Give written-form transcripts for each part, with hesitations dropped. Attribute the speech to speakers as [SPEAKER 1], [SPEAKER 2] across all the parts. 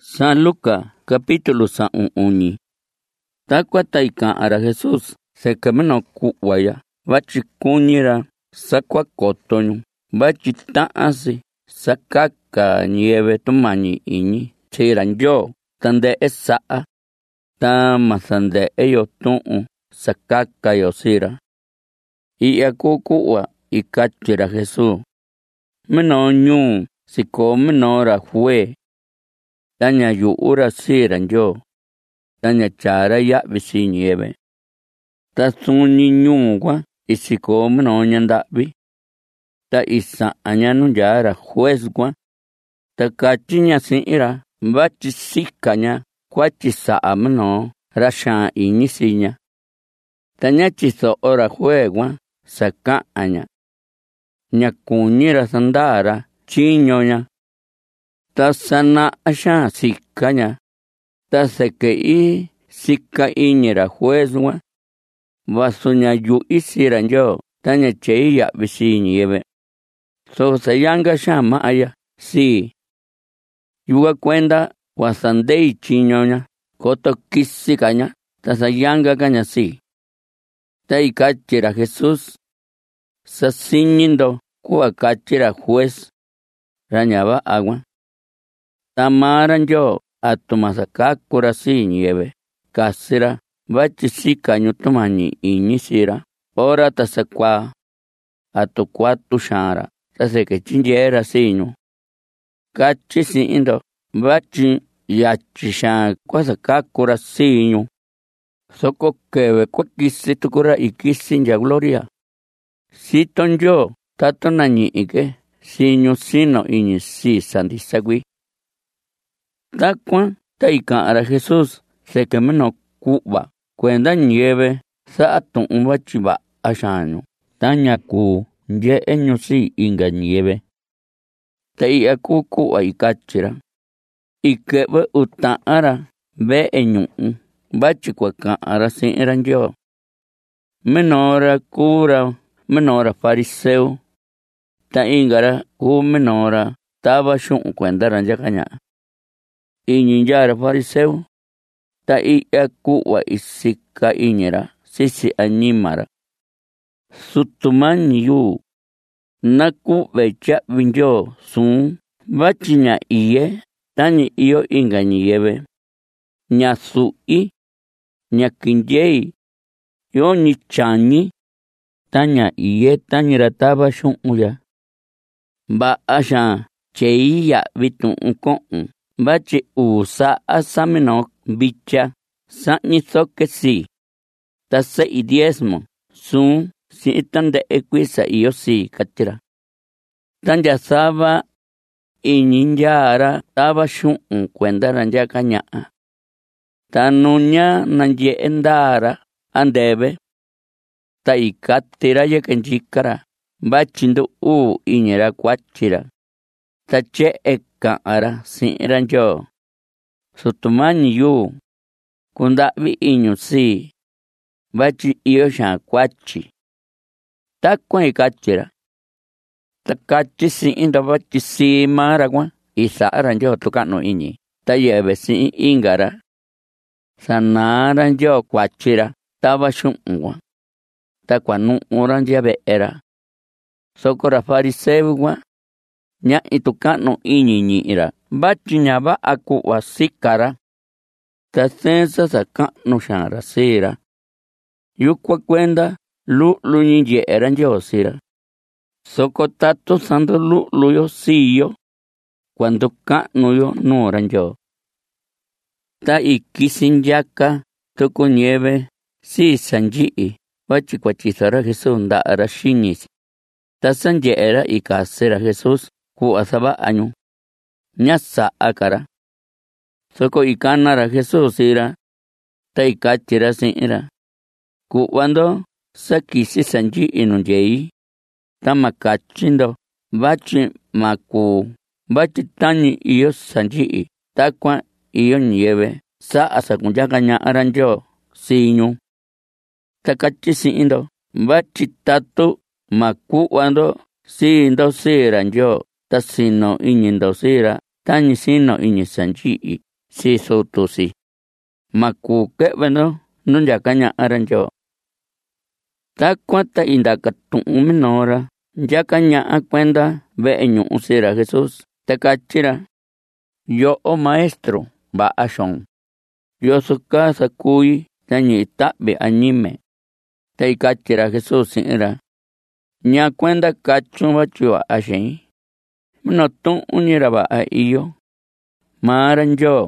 [SPEAKER 1] San Lucas capítulo sa'u'uni. Takua taika'ara Jesús sekamino ku'waya vachikuñira sakuakotoñu vachita'asi sakaka nieve tumañi iñi chira Nyoo tande'e sa'a tamasande'e yo tu'un sakaka yo sira. I'ya ku'wa ikachira Jesús. Mino ñuu siko minora fue taña yu'ura sira Nyoo taña chara ya'vi si nieve. Ta suni ñuu kwa isiko mino ñanda'vi ta isa'aña nundyara juez kwa ta kachiña si'ira vachisikaña kuachisa'a mino ra xaan iñi siña. Ta ña chiso'ora juez kwa saka'aña ña kuñira sandara chiñoña. Ta sana'a xaan sikaña ta seke'i sika iñira juez kwa vasuña yu'i sira Nyoo taña che'i ya'vi si nieve. So sayanga xaan ma'aya si yuga kuenda wasandei chiñoña koto kisikaña ta sayanga kaña si. Ta ikachira Jesús sasiñindo ku'a kachira juez raña va'a kwa. Tamara Nyoo atumasakakura si nieve kasira vachisikañu tumañi iñi sira ora ta sakua atukuatu xaanra ta sekechindyera siñu. Kachi si'indo vachi yachi xaan kuasakakura siñu. Soko keve kuakisi tukura ikisi nya gloria. Sito Nyoo tato nañi'ike siñu sino iñi si sandisakui. Takua ta ika'ara Jesús sekemino ku'va kuenda nieve sa'a tu'un vachiva'a xaanñu taña ku nye'eñu si inga nieve. Ta i'ya ku'va ikachira ike'vɨ uta'anra ve'e ñu'u vachikuaka'ara si'ira Nyoo. Minora kura minora fariseo ta ingara ku minora tava xu'un kuendara nyakaña'a. Iñi nyara fariseo ta i'ya ku'va isika iñira sisi añimara. Sutumañi yu na ku've cha'vi Nyoo suun vachiña iye tañi iyo inga nieve. Ña su'i ña kindyei yo ñi chañi taña iye tañira tava xu'unya. Va'a xaan che'i ya'vi tu'un ko'un vachi sa'a samino vicha sa'ñi soke si. Ta se'i diezmo suun si'i tande'e kuisa iyo si kachira. Tanya sava iñi nyara tava xu'un kuendara nyakaña'a. Ta nuña nandye'e ndara andeve ta ikatira yekenchikara vachi ndu'u iñira kuachira. Ta che'e ka'ara si'ira Nyoo. Sutumañi yu kunda'vi iñu si vachi iyo xaan kuachi. Takua ikachira. Ta kachi si'indo vachi simara kwa isa'ara Nyoo tuka'nu iñi ta yeve si'i ingara sanara Nyoo kuachira tava xu'un kwa ta kuanu'ura nya ve'era. Sokora fariseo kwa ña'i tuka'nu iñi ñi'ira vachi ña va'a ku'va sikara ta sensa saka'nu xaanra sira. Yukua kuenda lu'lu ñi nye'era Nyoo sira. Soko tatu sandu lu'lu yo siyo cuando ka'nu yo nu'ura Nyoo. Ta ikisi nyaka tuku nieve si sanyi'i vachi kuachisara Jesús nda'ara xiñisi. Ta sanye'era ikasira Jesús ku'a sava'añu ña sa'akara. Soko ikanara Jesús sira ta ikachira si'ira ku'vando sakisi sanyi'i nundyei ta makachindo vachi maku vachi tañi iyo sanyi'i takua iyo nieve sa'a sakunyakaña'ara Nyoo siñu. Ta kachi si'indo vachi tatu maku'vando sindo sira Nyoo ta sino iñindo sira tañi sino iñi sanyi'i si sutu si. Maku ke've ndo nu nyaka ña'a ra Ndyoo. Takuan ta indaka tu'un minoo ra nyaka ña'a kuenda ve'e ñu'u si ra Jesús. Ta katyi ra: yo'o maestro va'a xoon. Yoso kaa sakuyi ta ñi'i ta'vi añime. Ta ikatyi ra Jesús si'in ra: ña kuenda kachun vatyi va'a xein. Minoo tu'un ñi ra va'a iyo. Maa ra Ndyoo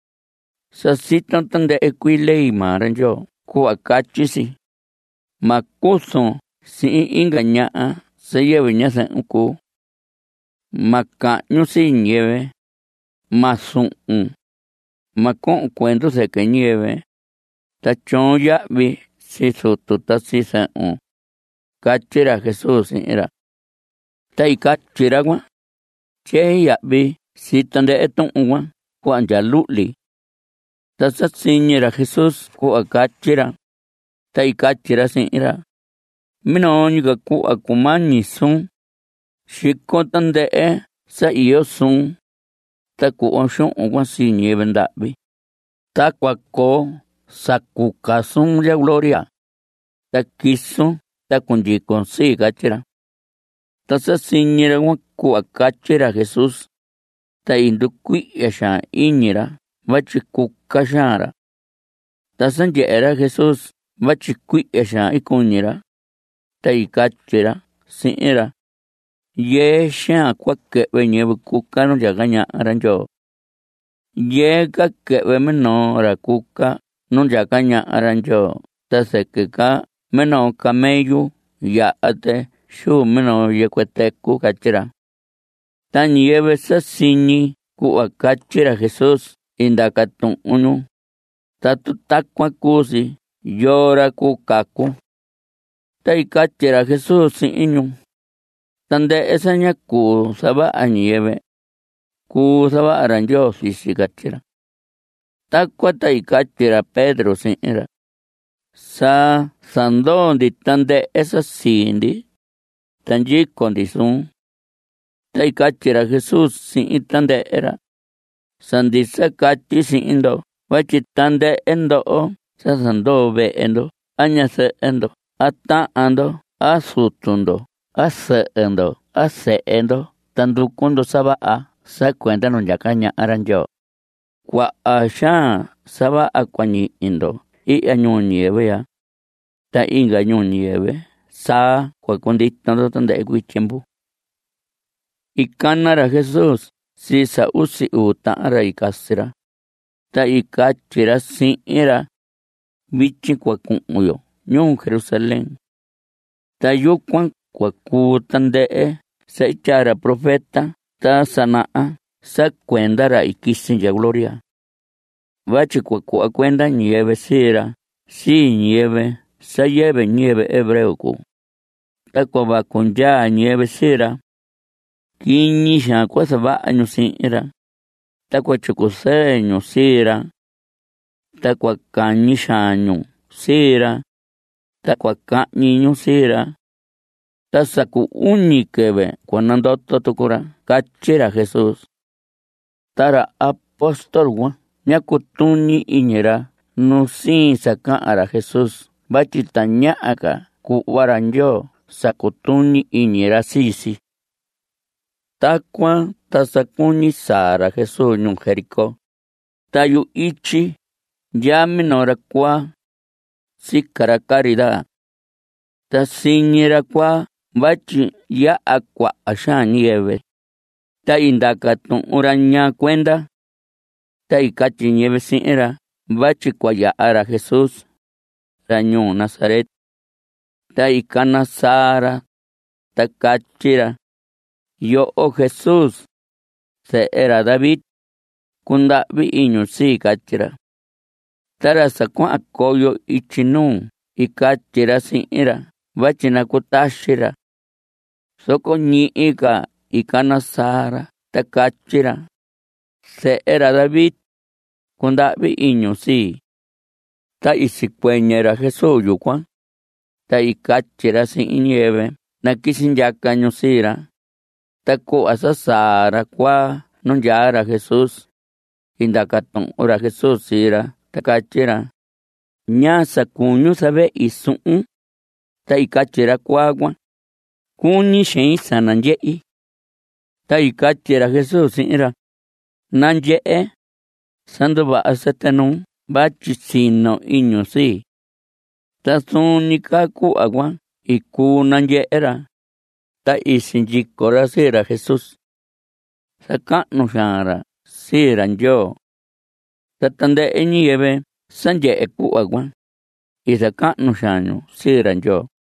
[SPEAKER 1] sasiton tandɨ'ɨ kuii ley maa ra Ndyoo ku'va katyi si. Ma kusun si'in inka ña'a sayɨvɨ ñasɨ'ɨn kuu. Ma ka'ñu sii ñiyɨvɨ. Ma su'un. Ma ku'un kuentu sɨkɨ ñiyɨvɨ. Ta choon ya'vi si sutu ta si sɨ'un, katyi ra Jesús si'in ra. Ta ikatyi ra kuan tyei ya'vi si tandɨ'ɨ tu'un kuan ku'va nya lu'li. Ta sasiñi ra Jesús ku'va katyi ra. Ta ikatyi ra si'in ra: minoo ñika ku'va kumañi suun. Xiko tandɨ'ɨ sa iyo suun. Ta ku'va xu'un kuan si ñiyɨvɨ nda'vi. Takua koo sakuka suun ya gloria. Ta kisun ta kunyikon sii, katyi ra. Ta sasiñi ra kuan ku'va katyi ra Jesús. Ta indukui'ya xaan iñi ra vatyi kuka xaan ra. Ta sanye'e ra Jesús vatyi kui'ya xaan ikuñi ra. Ta ikatyi ra si'in ra: yee xaan kua ke've ñɨvɨ kuka nu nyaka ña'a ra Ndyoo. Yee ka ke've minoo ra kuka nu nyaka ña'a ra Ndyoo. Ta sɨkɨ ka minoo camellu ya'a te xuu minoo yɨkue teku, katyi ra. Ta ñiyɨvɨ sasiñi ku'va katyi ra Jesús indaka tu'un ñu. Tatu takuan kuu si, yoo ra kuu kaku. Ta ikatyi ra Jesús si'in ñu: tandɨ'ɨ sa ña kuu sava'a ñiyɨvɨ, kuu sava'a ra Ndyoo sisi, katyi ra. Takuan ta ikatyi ra Pedro si'in ra: sa sandoo ndi tandɨ'ɨ sa sii ndi. Ta nyiko ndi suun. Ta ikatyi ra Jesús si'in tandɨ'ɨ ra: sa ndisa katyi si'in ndo vatyi tandɨ'ɨ ndo'o sa sandoo ve'e ndo, a ñasɨ'ɨ ndo, a ta'an ndo, a sutu ndo, a sɨ'ɨ ndo, a se'e ndo, ta nduku ndo sava'a sa kuenda nu nyaka ña'a ra Ndyoo. Kua'a xaan sava'a kuañi'i ndo i'ya ñuu ñiyɨvɨ ya. Ta inka ñuu ñiyɨvɨ saa kuakundito ndo tandɨ'ɨ kuii tyempu. Ikana ra Jesús si sa usi uu ta'an ra ikasi ra. Ta ikatyi ra si'in ra: vityin kuaku'un yo ñuu Jerusalén. Ta yukuan kuakuu tandɨ'ɨ sa ityaa ra profeta ta sana'a sa kuenda ra ikisi nya gloria. Vatyi kuaku'va kuenda ñiyɨvɨ sii ra, sii ñiyɨvɨ sayɨvɨ ñiyɨvɨ hebreo kuu. Ta kuavaku nyaa ñiyɨvɨ sii ra. Kiñi xaan kua sava'a ñu si'in ra. Ta kuatyuku sɨɨ ñu sii ra. Ta kuakañi xaan ñu sii ra. Ta kuaka'ñi ñu sii ra. Ta saku uñi kɨvɨ kuanandoto tuku ra, katyi ra Jesús. Ta ra apóstol kuan ñakutuñi iñi ra nu siin sa ka'an ra Jesús vatyi taña'a ka ku'va ra Ndyoo sakutuñi iñi ra sii si. Takuan ta sakuñi saa ra Jesús ñuu Jericó. Ta yu ityi nyaa minoo ra kuaa sika ra caridad. Ta siñi ra kuaa vatyi ya'a kua'a xaan ñiyɨvɨ. Ta indaka tu'un ra ñaa kuenda. Ta ikatyi ñiyɨvɨ si'in ra vatyi kuaya'a ra Jesús ra ñuu Nazaret. Ta ikana saa ra. Ta katyi ra: yo'o Jesús, se'e ra David, kunda'vi iñu sii, katyi ra. Ta ra sakua'an koyo ityi nuu ikatyi ra si'in ra vatyi nakutaxi ra. Soko ñi'i ka ikana saa ra ta katyi ra: se'e ra David, kunda'vi iñu sii. Ta isikueñe ra Jesús yukuan. Ta ikatyi ra si'in ñiyɨvɨ na kisi nyaka ñu sii ra. Ta ku'va sa saa ra kuaa nu nyaa ra Jesús. indakatu'un ra Jesús sii ra ta katyi ra: ¿Ñaa sakuñu save'i su'un ta ikatyi ra kuaa kuan? Kuñi xein sananye'i. Ta ikatyi ra Jesús si'in ra: Nanye'e, sanduva'a sɨtɨ nuu vatyi sino iñu sii. Ta suni kaa ku'va kuan ikuu nanye'e ra, ta isinyiko ra sii ra Jesús. Saka'nu xaan ra sii ra Nyoo. Ta tandɨ'ɨ ñiyɨvɨ sanye'e ku'va kuan, isaka'nu xaan ñu sii ra Nyoo.